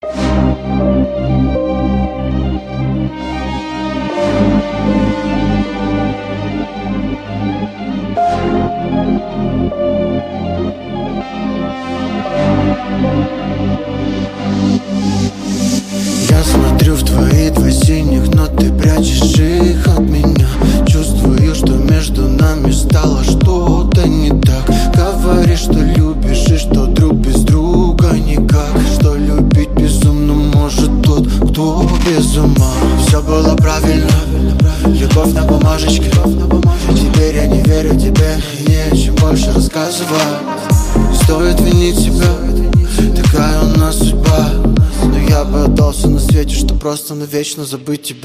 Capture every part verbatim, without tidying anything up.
Я смотрю в твои два синих, но ты прячешь их от меня. Чувствую, что между нами стало что-то не так. Говоришь, что любишь и что друг без друга никак. Что любить безумно может тот, кто без ума. Все было правильно, любовь на бумажечке. Теперь я не верю тебе и не о чем больше рассказывать. Стоит винить себя, такая у нас судьба. Но я бы отдался на свете, что просто навечно забыть тебя.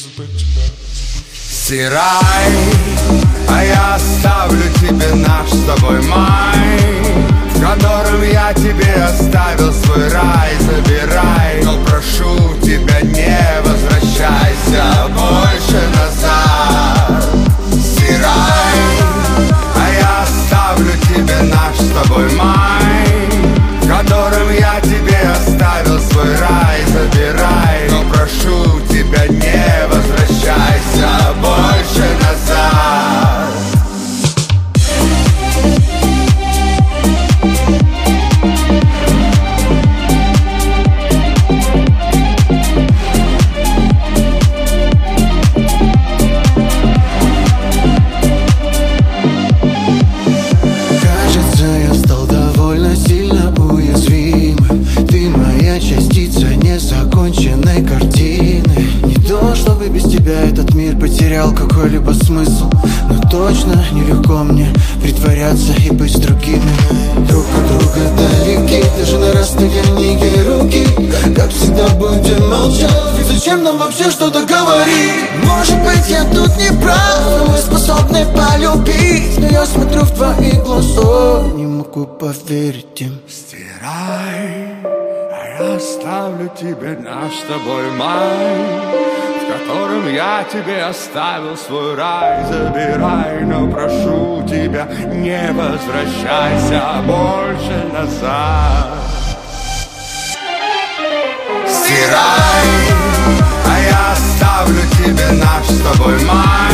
Стирай, а я оставлю тебе наш с тобой май, в котором я тебе оставил свой рай. Забирай, но прошу тебя, не возвращайся больше назад. Стирай, а я оставлю тебе наш с тобой май, в котором я тебе оставил свой рай. Забирай, но прошу тебя, не возвращайся больше назад. Кажется, я стал довольно сильно уязвимым. Ты моя частица незаконченной картины. Не то, чтобы без тебя этот мир потерял какой-либо смысл, но точно нелегко мне притворяться и быть с другими. Друг от друга далеки, даже на расстоянии руки. Как всегда будем молчать, ведь зачем нам вообще что-то говорить? Может быть, я тут не прав, но мы способны полюбить. Но я смотрю в твои глаза, не могу поверить им. Стирай, а я оставлю тебе наш с тобой май, в котором я тебе оставил свой рай. Забирай, но прошу тебя, не возвращайся больше назад. Стирай, а я оставлю тебе наш с тобой май,